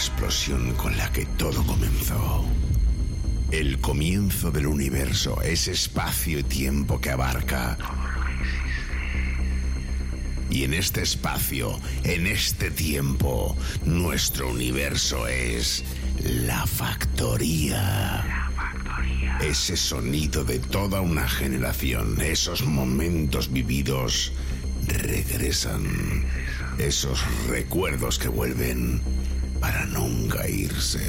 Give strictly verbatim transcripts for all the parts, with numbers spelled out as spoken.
explosión con la que todo comenzó. El comienzo del universo es espacio y tiempo que abarca. Y en este espacio, en este tiempo, nuestro universo es la factoría. Ese sonido de toda una generación, esos momentos vividos regresan. Esos recuerdos que vuelven para nunca irse.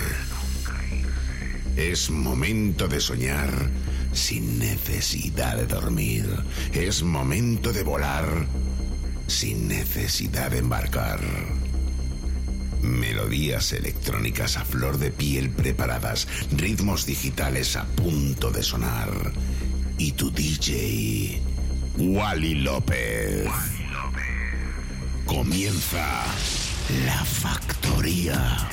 Es momento de soñar sin necesidad de dormir. Es momento de volar sin necesidad de embarcar. Melodías electrónicas a flor de piel preparadas, ritmos digitales a punto de sonar. Y tu D J, Wally López. Wally López. Comienza La Factoría.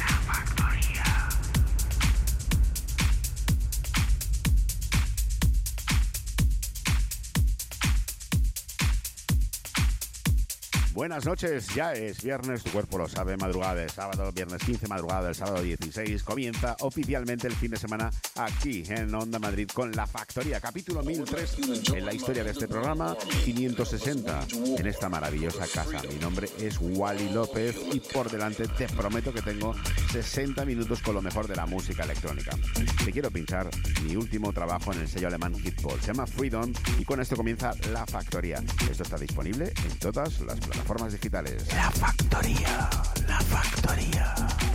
Buenas noches, ya es viernes, tu cuerpo lo sabe, madrugada del sábado, viernes quince, madrugada del sábado dieciséis, comienza oficialmente el fin de semana aquí en Onda Madrid con La Factoría, capítulo mil tres en la historia de este programa, quinientos sesenta en esta maravillosa casa. Mi nombre es Wally López y por delante te prometo que tengo sesenta minutos con lo mejor de la música electrónica. Te quiero pinchar mi último trabajo en el sello alemán Hitball, se llama Freedom y con esto comienza La Factoría. Esto está disponible en todas las plataformas formas digitales. La Factoría, La Factoría.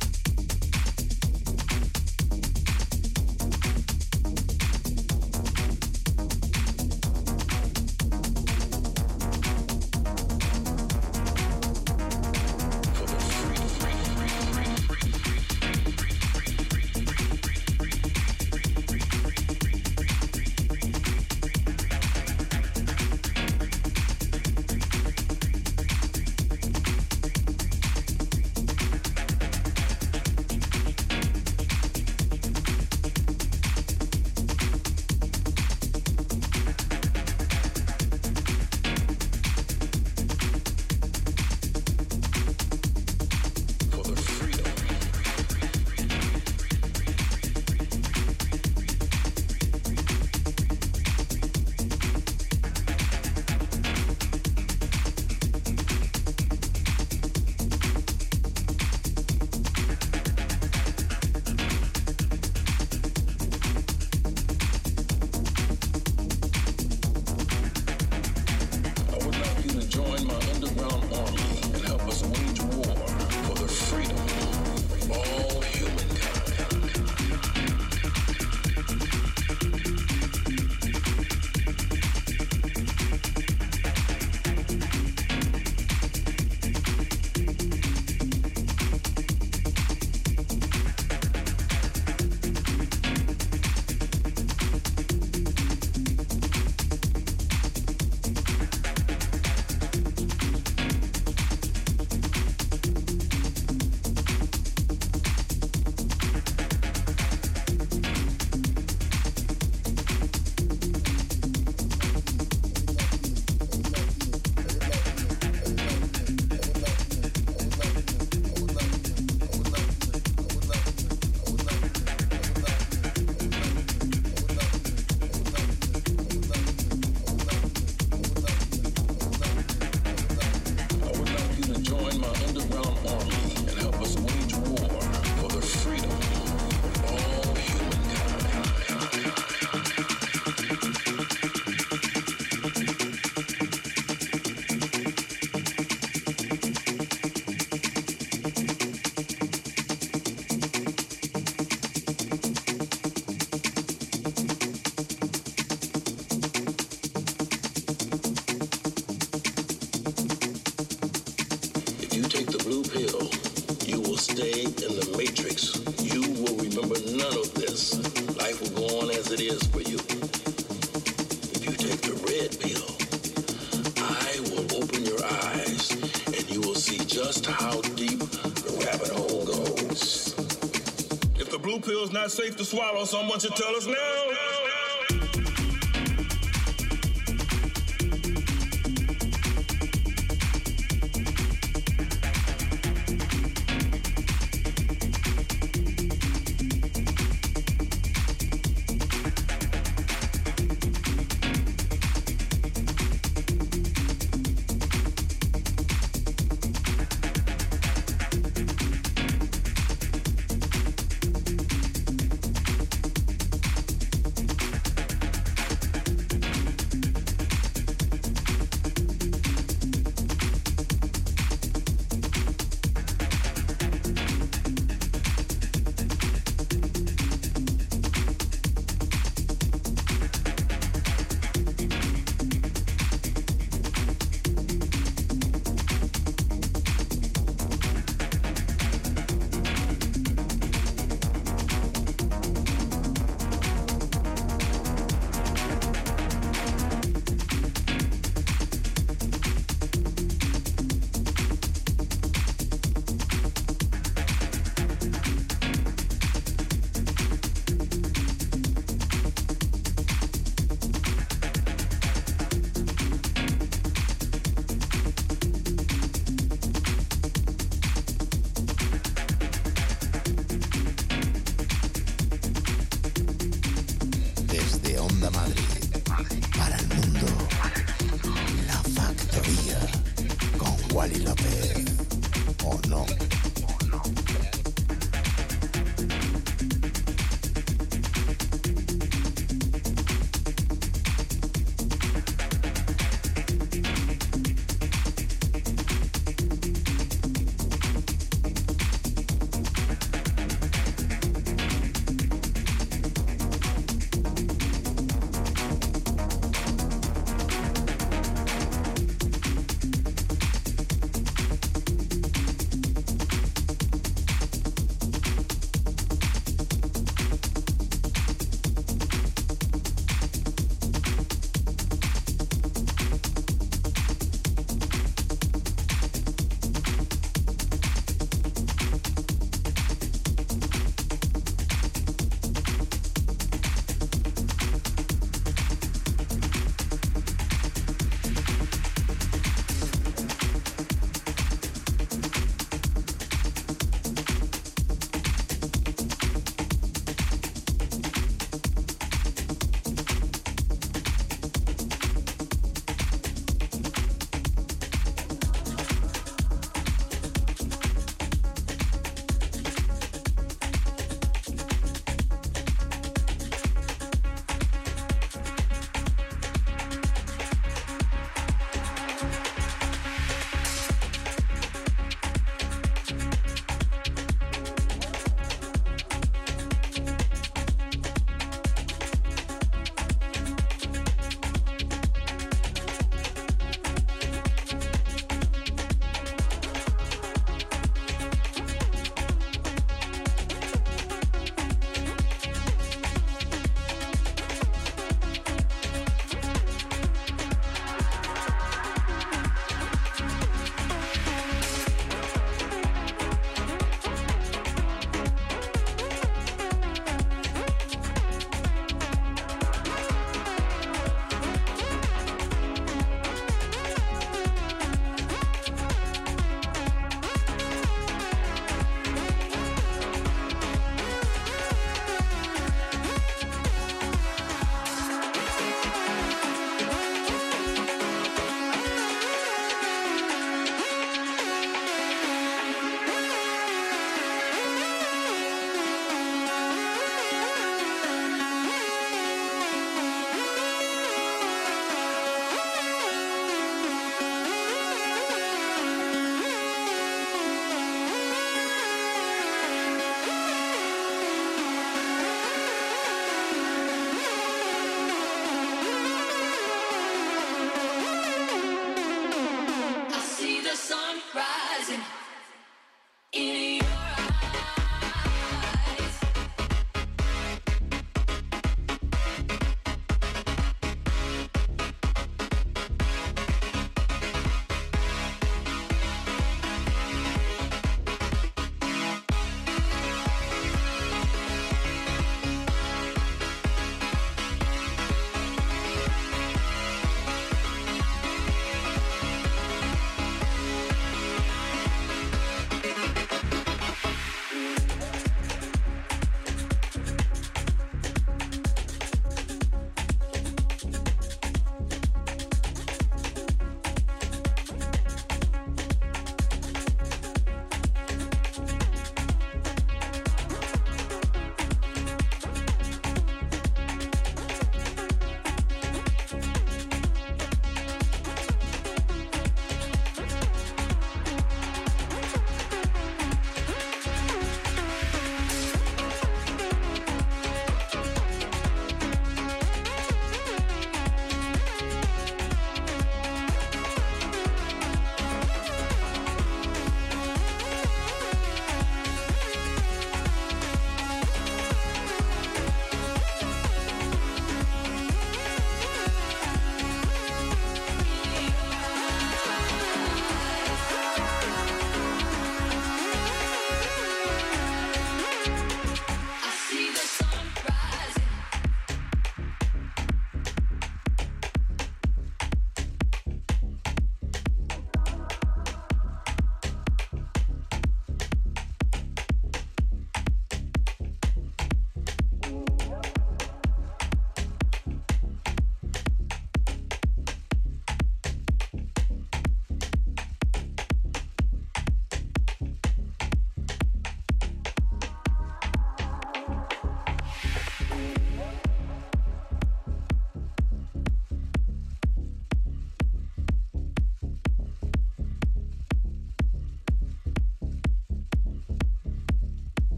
Not safe to swallow, someone should tell us now. Wally López. ¿O no?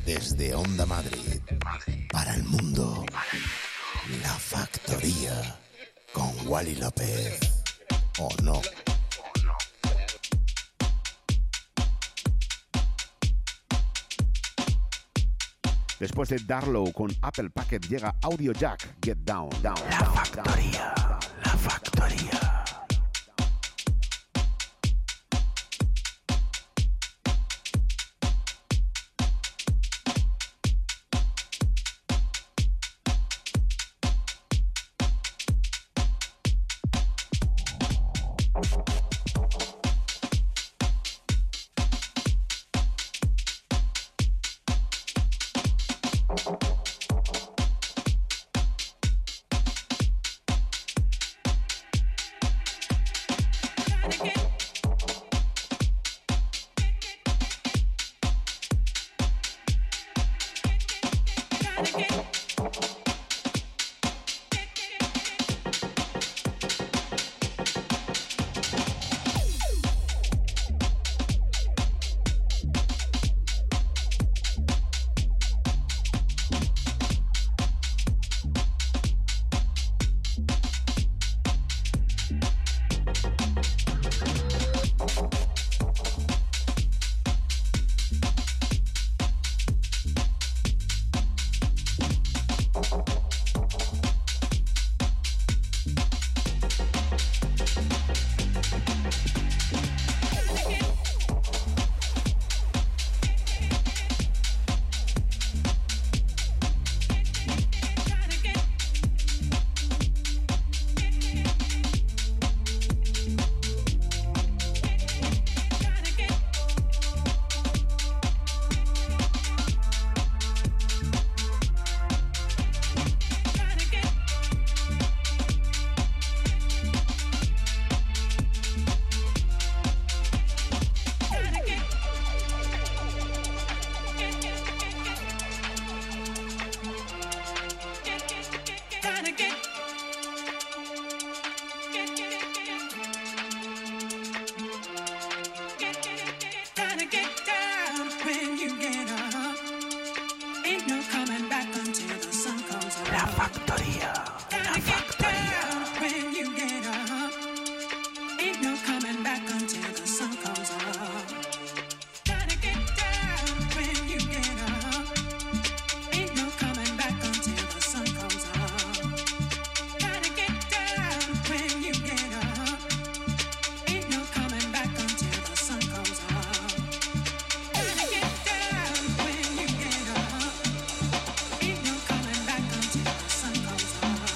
Desde Onda Madrid, para el mundo, La Factoría, con Wally López, ¿o no? Después de Darlow con Apple Packet llega Audio Jack, Get Down, Down, La down, Factoría, down. La Factoría. La Factoría, La Factoría. Sun comes up.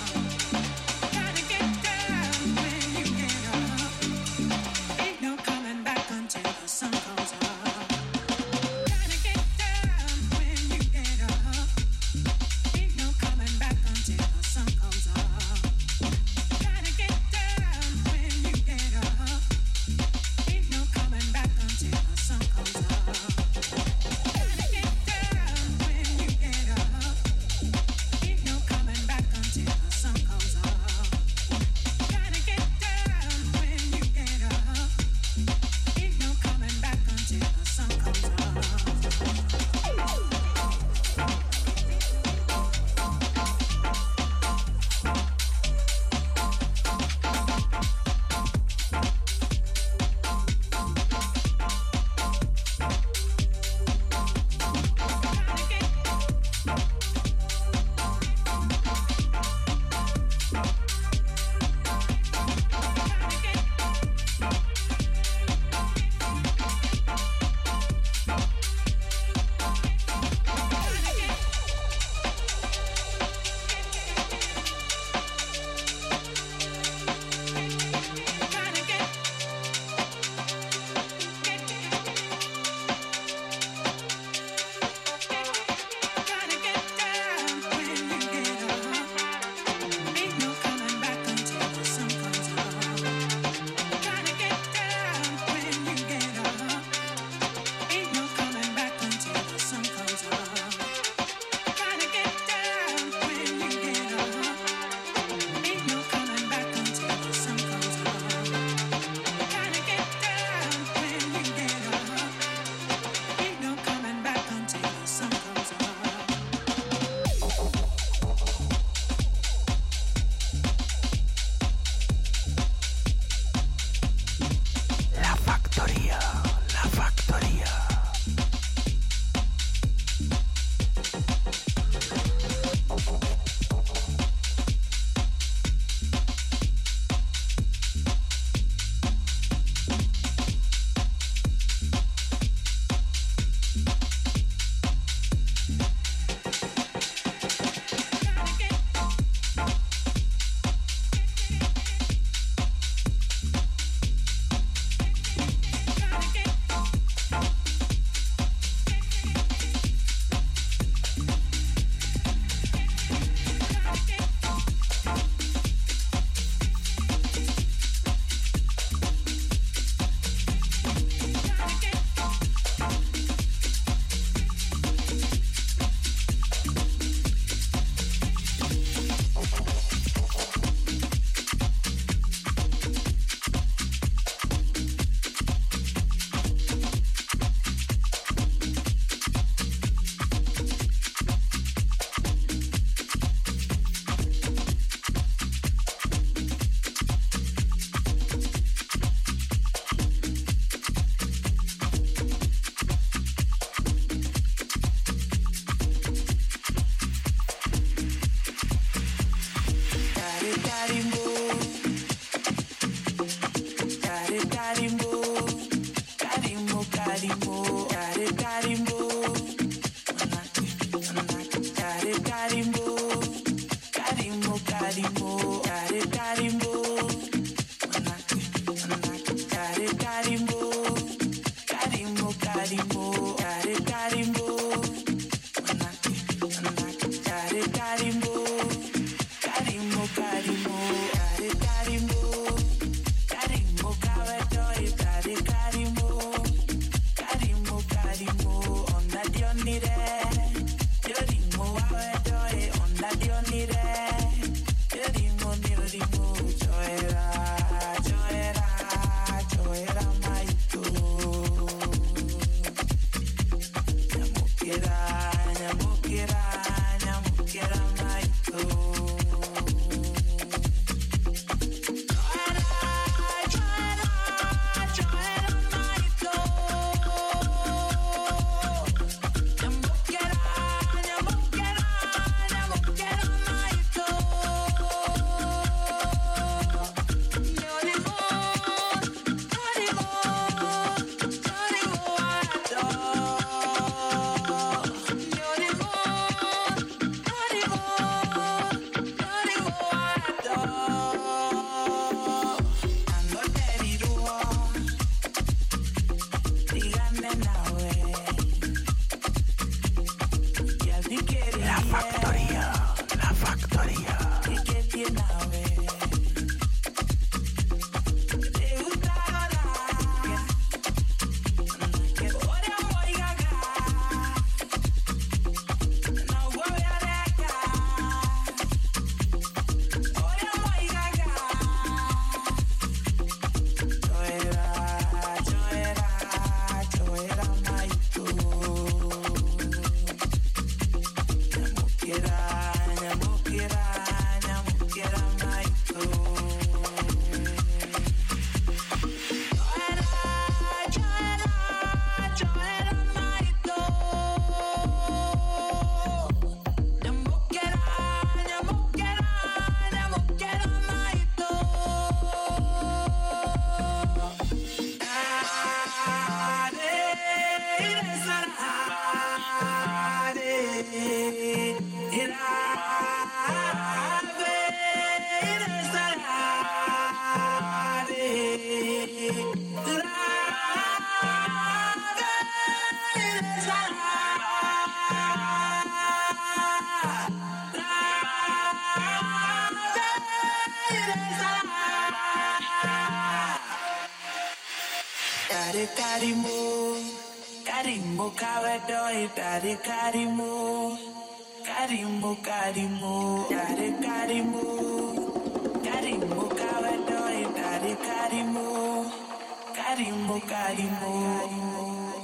Daddy Karimu, Karimu Kawadoi, Daddy Karimu, Karimu Karimu, Daddy Karimu, Karimu Kawadoi, Daddy Karimu, Karimu Karimu.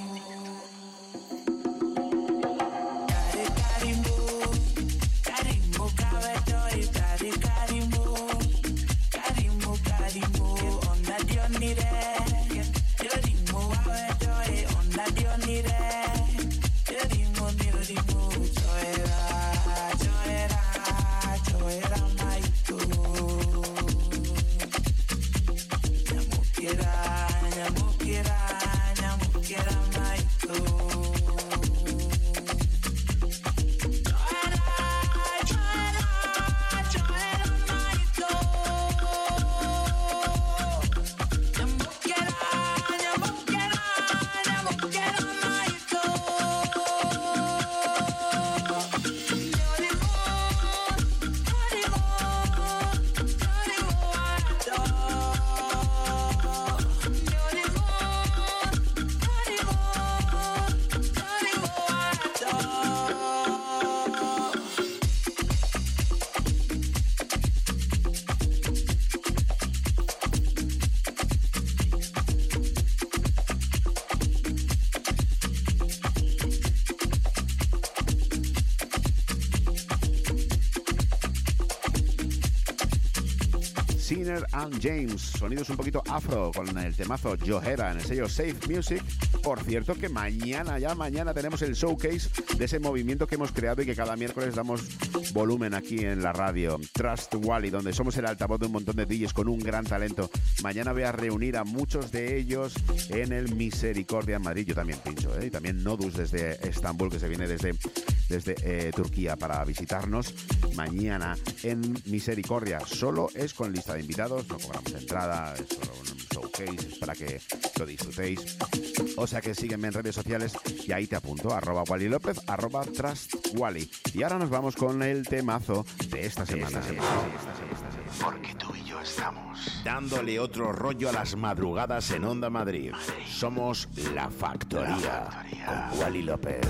Sinner and James, sonidos un poquito afro con el temazo Johera en el sello Safe Music. Por cierto que mañana, ya mañana tenemos el showcase de ese movimiento que hemos creado y que cada miércoles damos volumen aquí en la radio, Trust Wally, donde somos el altavoz de un montón de D Js con un gran talento. Mañana voy a reunir a muchos de ellos en el Misericordia en Madrid. Yo también pincho, ¿eh? Y también Nodus desde Estambul, que se viene desde, desde eh, Turquía para visitarnos. Mañana en Misericordia solo es con lista de invitados, no cobramos entrada, es solo un showcase, es para que lo disfrutéis. O sea que sígueme en redes sociales y ahí te apunto, arroba Wally López, arroba Trust Wally. Y ahora nos vamos con el temazo de esta semana. Esta, esta, esta, esta, esta, esta. Porque tú y yo estamos dándole otro rollo a las madrugadas en Onda Madrid. Madrid. Somos La Factoría, La Factoría. Con Wally López.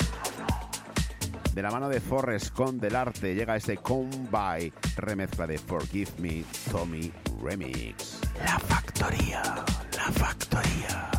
De la mano de Forrest con Del Arte llega este Come By, remezcla de Forgive Me, Tommy Remix. La Factoría, La Factoría.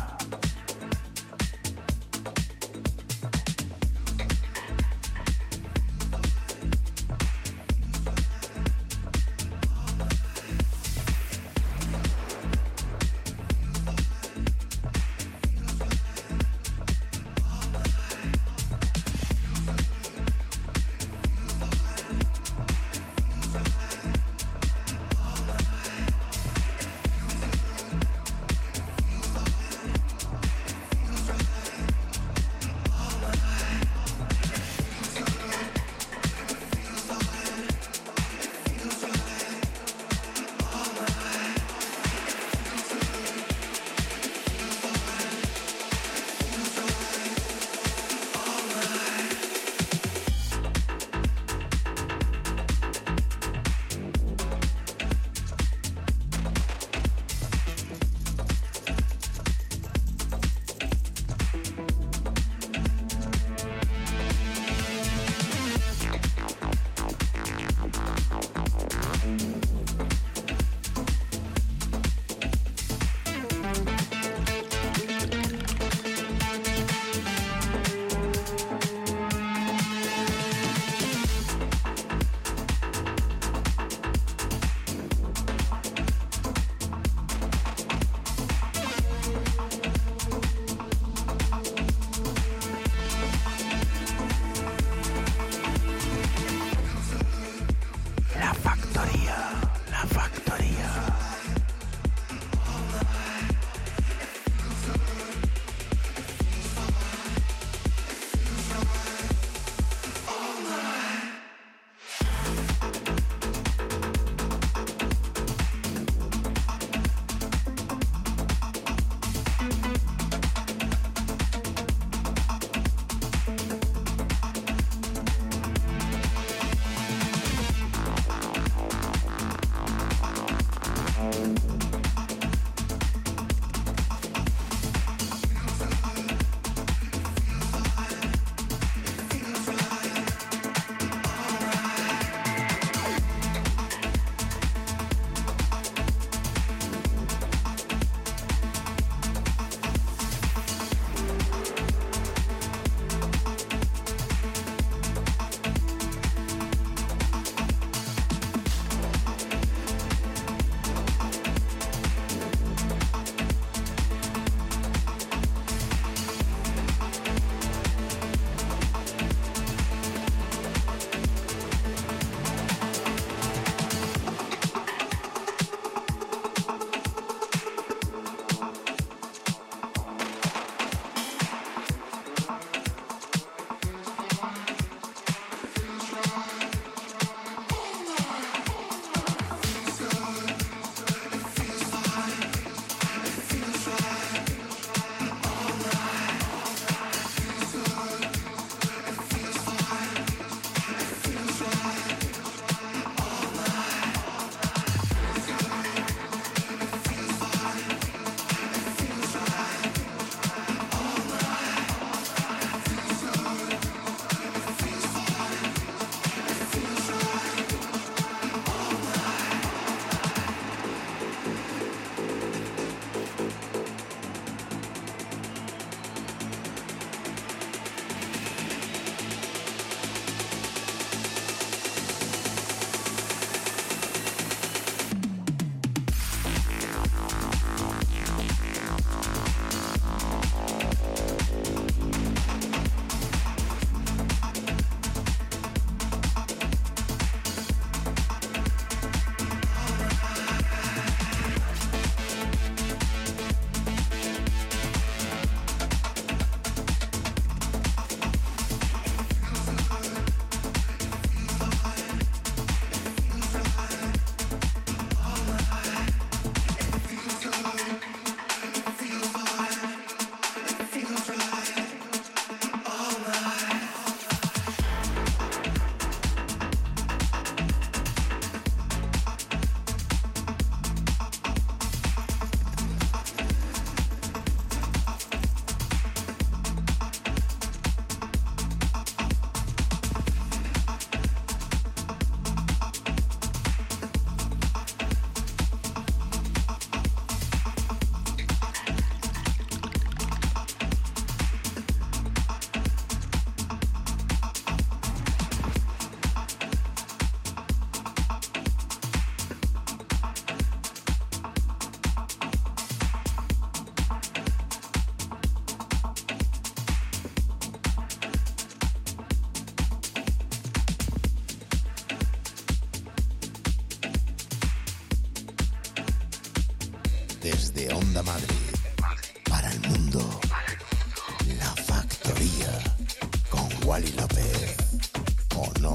Desde Onda Madrid, para el mundo, La Factoría, con Wally López, ¿o no?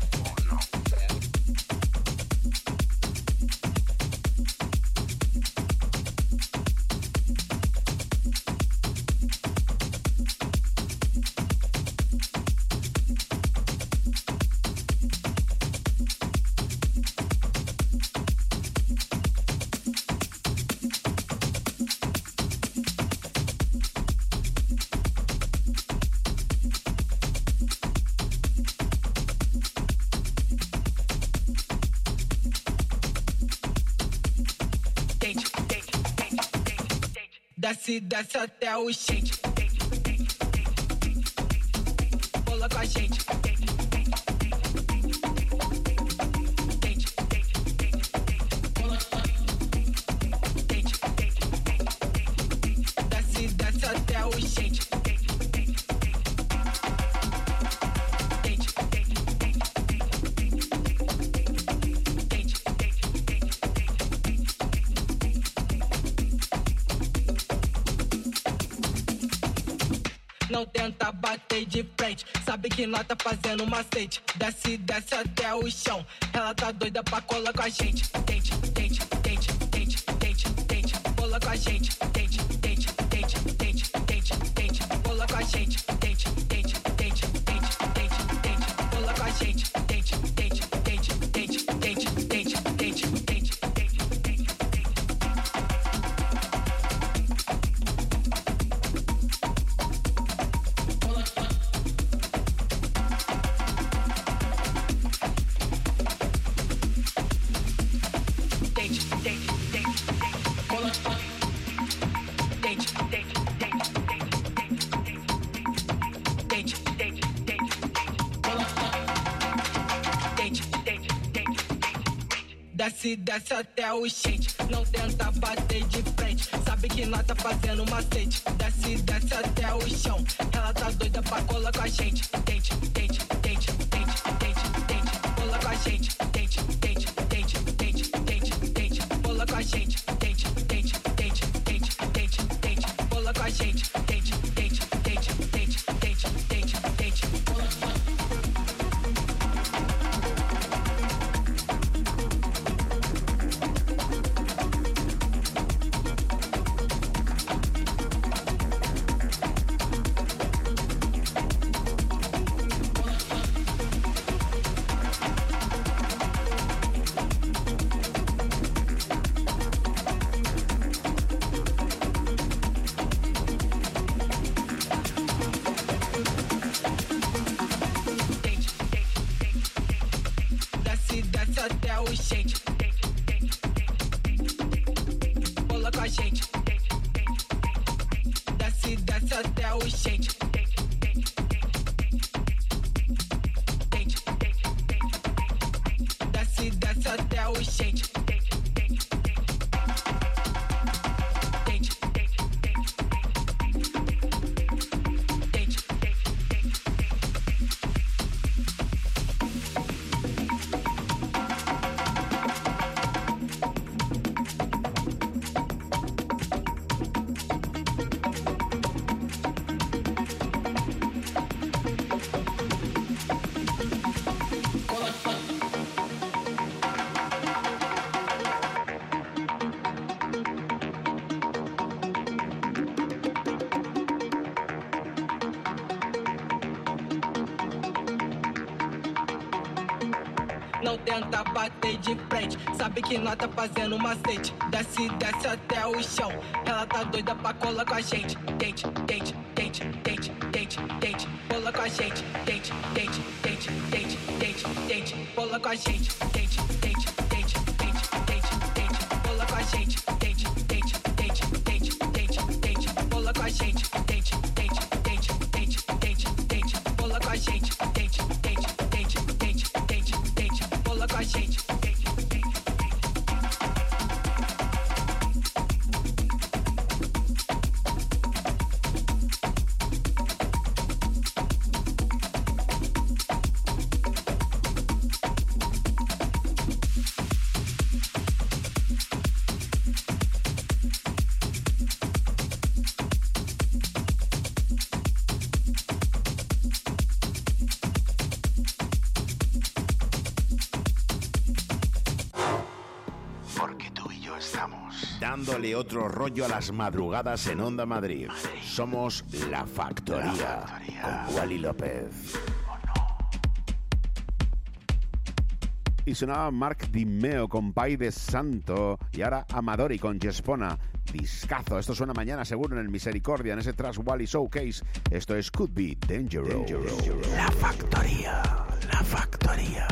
Desce, desce até o shade. Bola com a gente. Desce, desce até o shade. Não tenta bater de frente, sabe que nós tá fazendo macete. Desce, desce até o chão, ela tá doida pra colar com a gente. Tente, tente, tente, tente, tente, tente, cola com a gente. Tente, tente, tente, tente, tente, tente, cola com a gente. Tente, tente, tente, tente, tente, tente, cola com a gente. Tente, tente, tente, tente, tente, tente, tente, tente. Desce, desce até o shade. Não tenta bater de frente, sabe que nós tá fazendo macete. Desce, desce até o chão, ela tá doida pra colar com a gente. Tente, tente, tente, tente, tente, tente, cola com a gente. Tente, tente, tente, tente, tente, tente, cola com a gente. Tente, tente, tente, tente, tente, tente, cola com a gente. Tente, tente, tente, tente, tente, tente, tente. Até o shade. Cola com a gente. Desce, desce até o shade. Desce, desce até o shade. Não tenta bater de frente, sabe que nós tá fazendo macete. Desce, desce até o chão, ela tá doida pra colar com a gente. Tente, tente, tente, tente, tente, tente, cola com a gente. Tente, tente, tente, tente, tente, tente, cola com a gente. Tente, tente, tente, tente, tente, tente, cola com a gente. Tente, tente, tente, tente, tente, tente, cola com a gente. Tente, tente, tente, tente, tente, tente, cola com a gente. Tente, tente, tente, tente, tente, tente, cola com a gente. dándole otro rollo a las madrugadas en Onda Madrid. Somos La Factoría, La Factoría. Con Wally López. Y sonaba Mark Di Meo con Pai de Santo y ahora Amadori con Gespona. Discazo, esto suena mañana seguro en el Misericordia, en ese Trash Wally Showcase. Esto es Could Be Dangerous. Dangerous. La Factoría, La Factoría.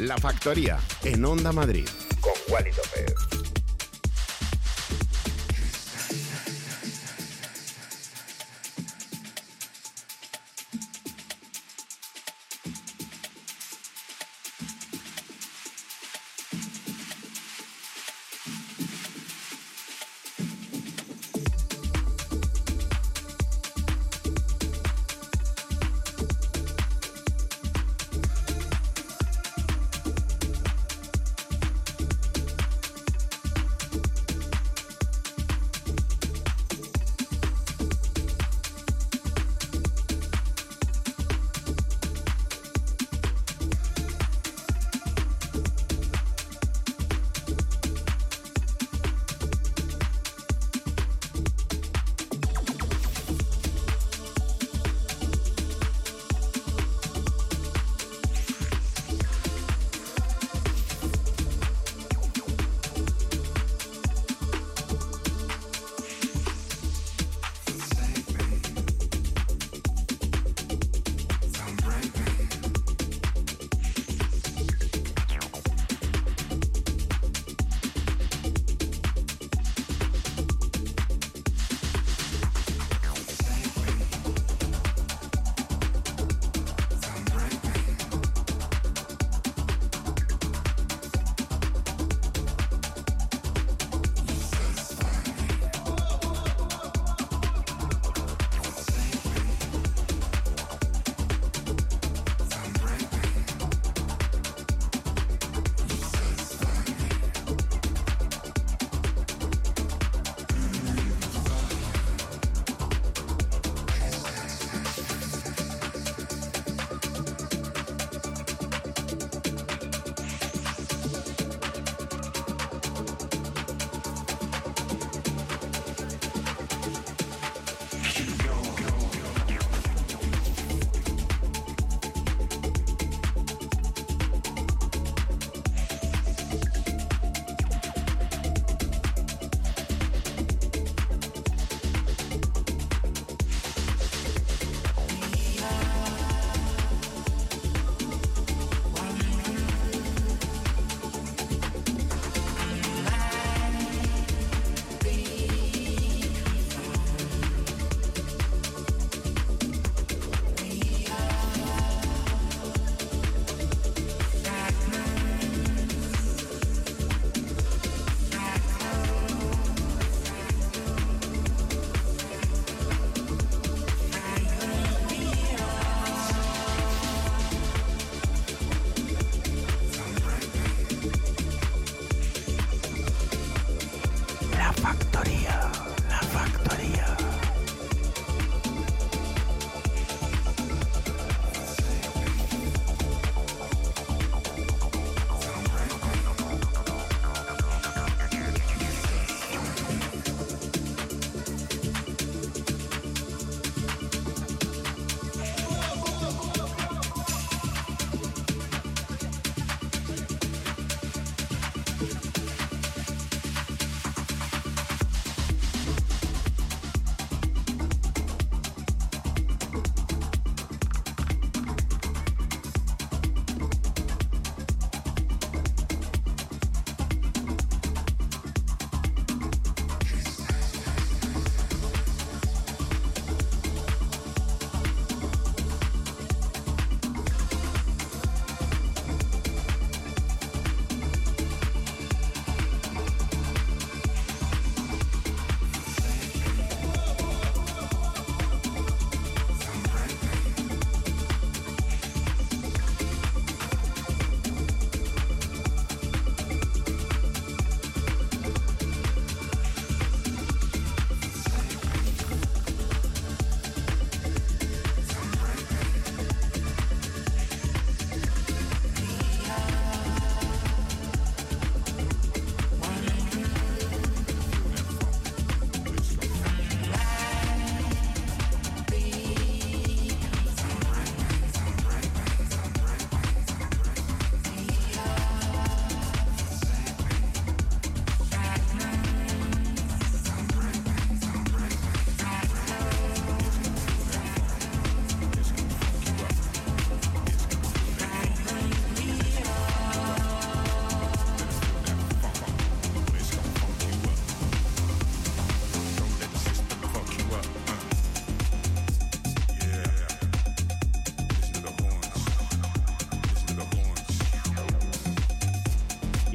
La Factoría, en Onda Madrid, con Wally López.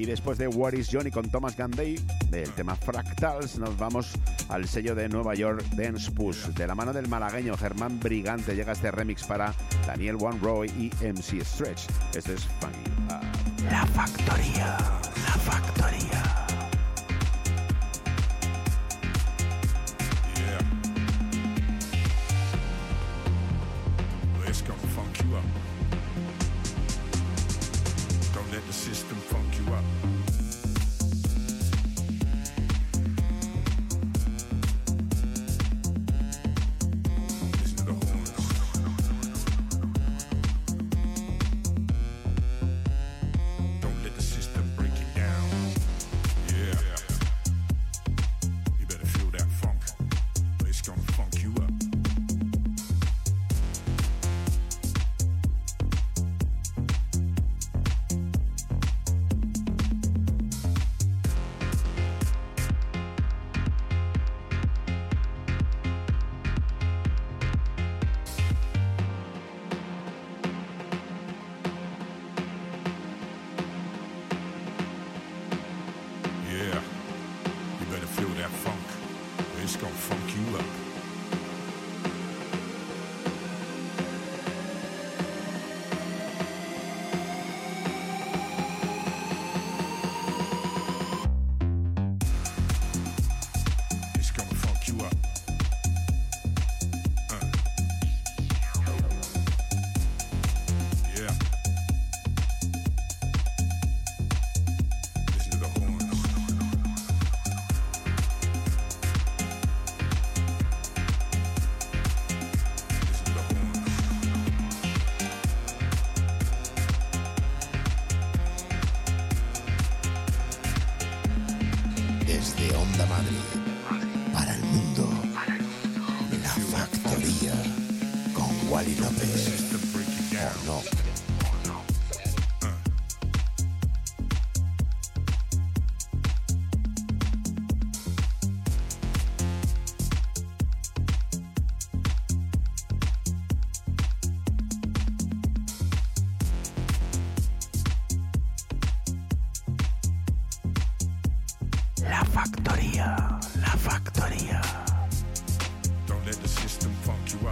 después de What is Johnny con Thomas Ganday, del tema Fractals, nos vamos al sello de Nueva York Dance Push. De la mano del malagueño Germán Brigante llega este remix para Daniel One Roy y M C Stretch. Este es Funky. Ah. La Factoría, La Factoría. Yeah. Let's go funk you up. Don't let the system funk you up. Desde Onda Madrid, para el mundo, La Factoría, con Wally López. ¿O no? La Factoría, La Factoría. Don't let the system funk you up.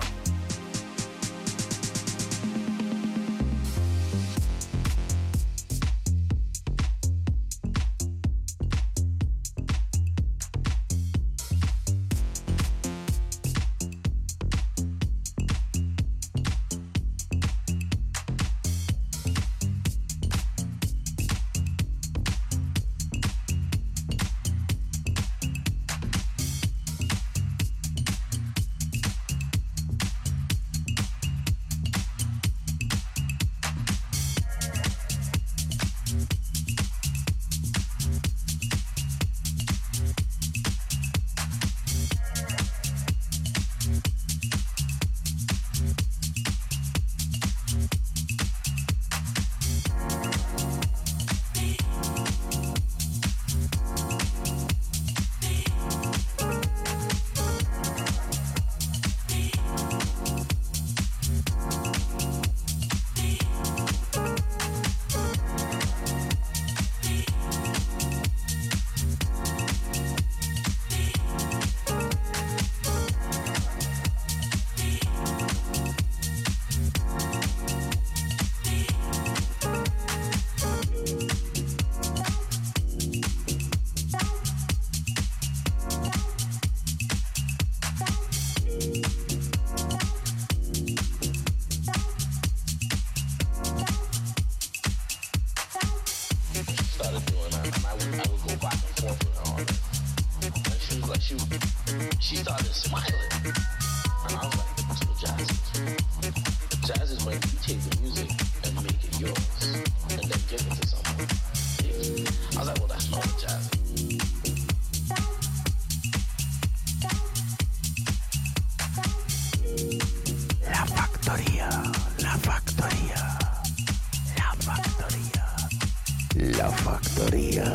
La Factoría.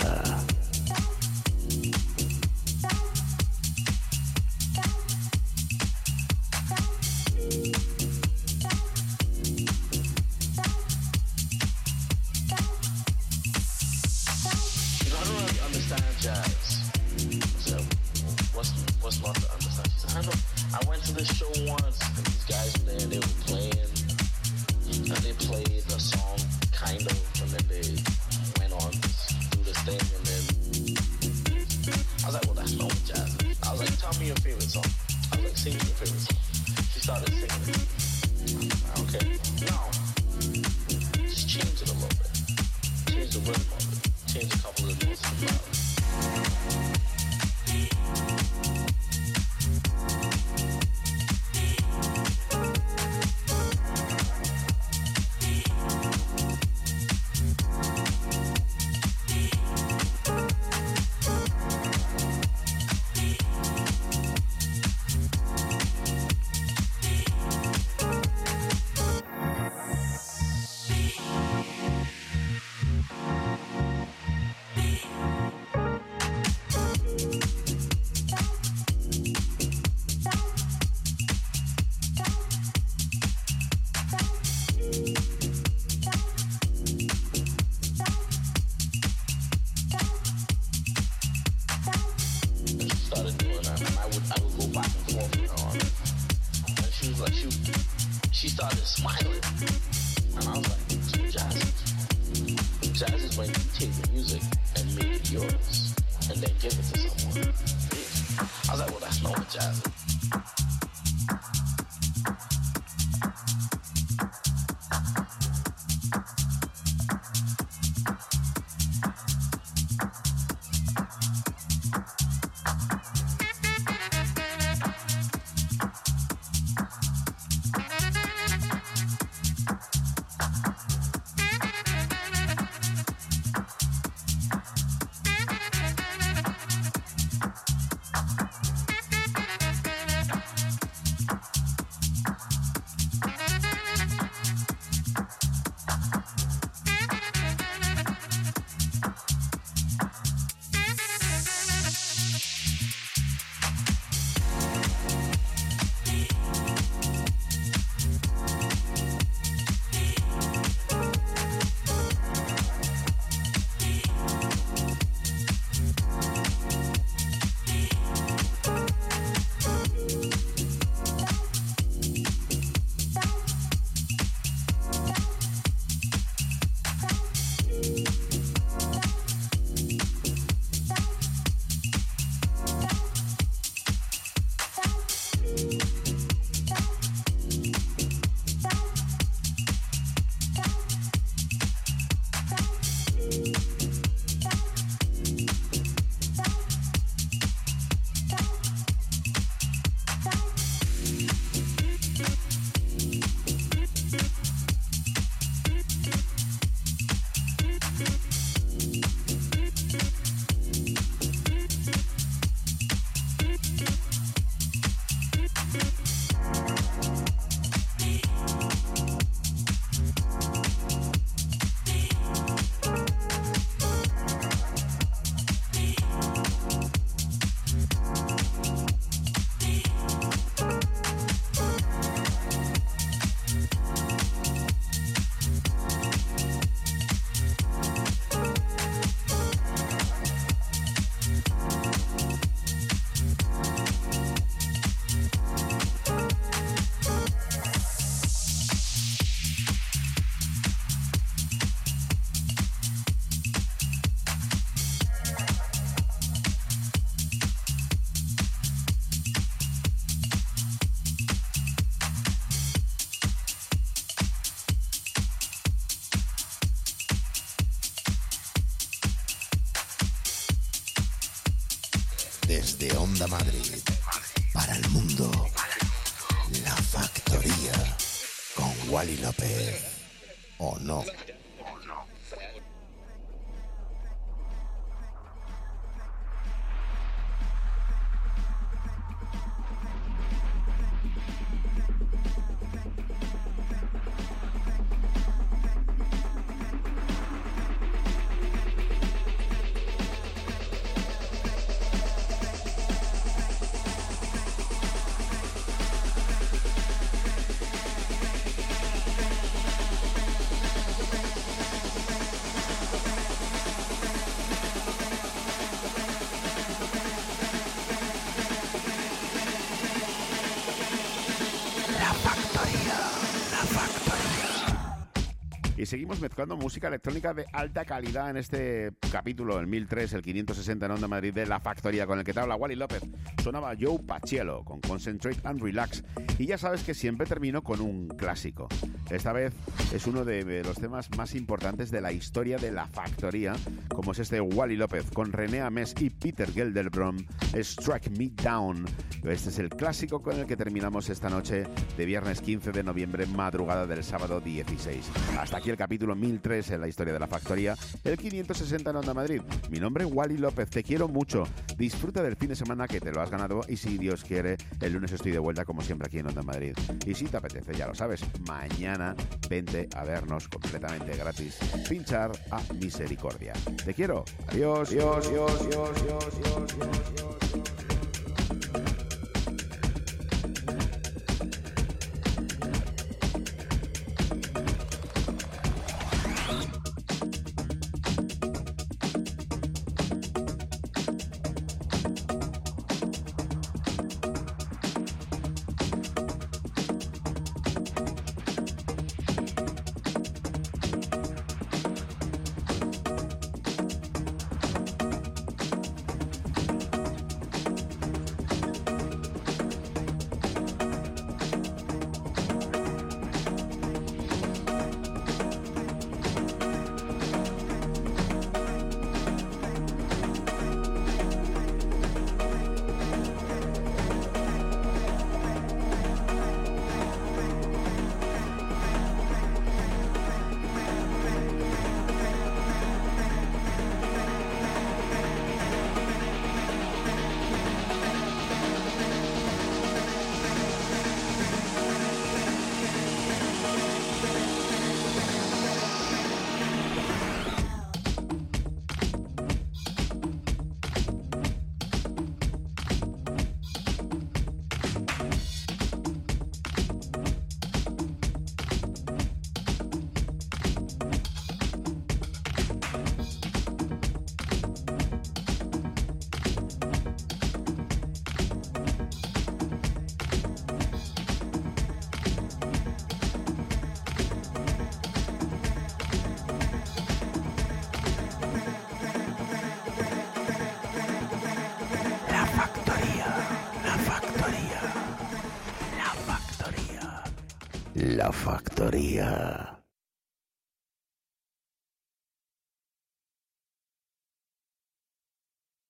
understand jazz. I said, what's, what's not to understand? She said, I know. I went to this show once, and these guys were there, and they were playing, and they played a song, kind of, and then they went on to do this thing, and then I was like, well, that's not what jazz is. I was like, tell me your favorite song. I was like, sing your favorite song. She started singing it. Okay, now, just change it a little bit. Change the rhythm of it. Change a couple of notes of the melody. Desde Onda Madrid, para el mundo, La Factoría, con Wally López, ¿o no? seguimos mezclando música electrónica de alta calidad en este capítulo, el mil tres, el quinientos sesenta en Onda Madrid de La Factoría, con el que te habla Wally López. Sonaba Joe Paciello con Concentrate and Relax. Y ya sabes que siempre termino con un clásico. Esta vez es uno de los temas más importantes de la historia de La Factoría, como es este Wally López con René Amés y Peter Gelderbrom, Strike Me Down. Este es el clásico con el que terminamos esta noche de viernes quince de noviembre, madrugada del sábado dieciséis. Hasta aquí el capítulo mil tres en la historia de La Factoría, el quinientos sesenta en Onda Madrid. Mi nombre es Wally López, te quiero mucho. Disfruta del fin de semana, que te lo has ganado, y si Dios quiere, el lunes estoy de vuelta como siempre aquí en Onda Madrid. Y si te apetece, ya lo sabes, mañana vente a vernos completamente gratis, pinchar a Misericordia. Te quiero. Adiós, adiós, adiós, adiós, adiós, adiós, adiós. La Factoría.